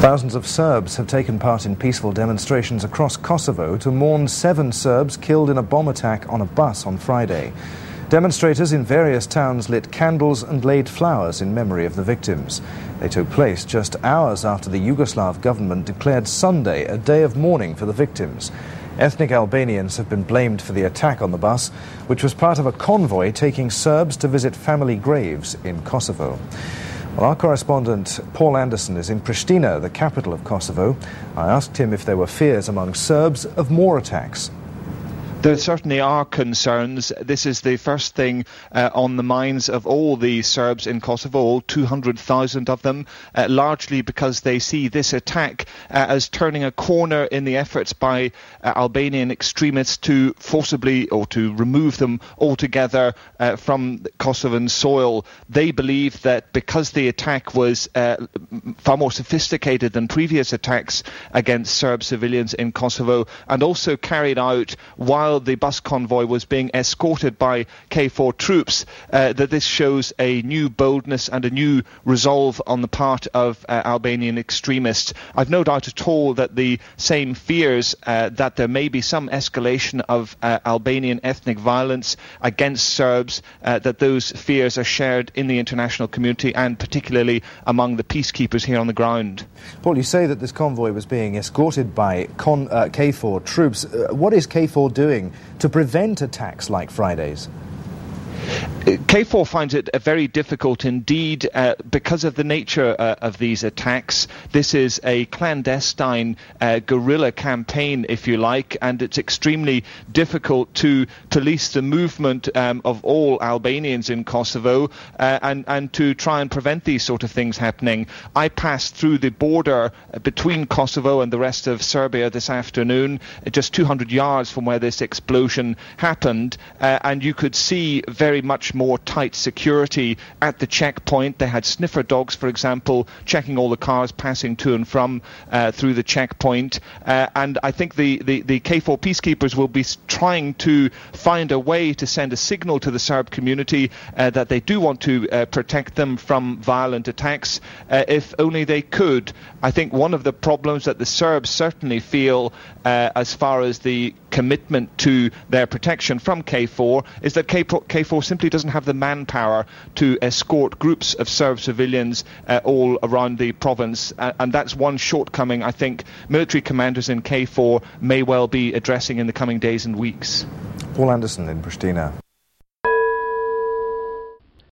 Thousands of Serbs have taken part in peaceful demonstrations across Kosovo to mourn 7 Serbs killed in a bomb attack on a bus on Friday. Demonstrators in various towns lit candles and laid flowers in memory of the victims. They took place just hours after the Yugoslav government declared Sunday a day of mourning for the victims. Ethnic Albanians have been blamed for the attack on the bus, which was part of a convoy taking Serbs to visit family graves in Kosovo. Well, our correspondent Paul Anderson is in Pristina, the capital of Kosovo. I asked him if there were fears among Serbs of more attacks. There certainly are concerns. This is the first thing on the minds of all the Serbs in Kosovo, all 200,000 of them, largely because they see this attack as turning a corner in the efforts by Albanian extremists to forcibly or to remove them altogether from Kosovan soil. They believe that because the attack was far more sophisticated than previous attacks against Serb civilians in Kosovo, and also carried out while the bus convoy was being escorted by KFOR troops, that this shows a new boldness and a new resolve on the part of Albanian extremists. I've no doubt at all that the same fears that there may be some escalation of Albanian ethnic violence against Serbs, that those fears are shared in the international community and particularly among the peacekeepers here on the ground. Paul, you say that this convoy was being escorted by KFOR troops. What is KFOR doing to prevent attacks like Friday's? KFOR finds it very difficult indeed because of the nature of these attacks. This is a clandestine guerrilla campaign, if you like, and it's extremely difficult to police the movement of all Albanians in Kosovo and to try and prevent these sort of things happening. I passed through the border between Kosovo and the rest of Serbia this afternoon, just 200 yards from where this explosion happened, and you could see very much more tight security at the checkpoint. They had sniffer dogs, for example, checking all the cars passing to and from through the checkpoint. And I think the KFOR peacekeepers will be trying to find a way to send a signal to the Serb community that they do want to protect them from violent attacks, if only they could. I think one of the problems that the Serbs certainly feel as far as the commitment to their protection from KFOR is that KFOR simply doesn't have the manpower to escort groups of Serb civilians all around the province, and that's one shortcoming I think military commanders in KFOR may well be addressing in the coming days and weeks. Paul Anderson in Pristina.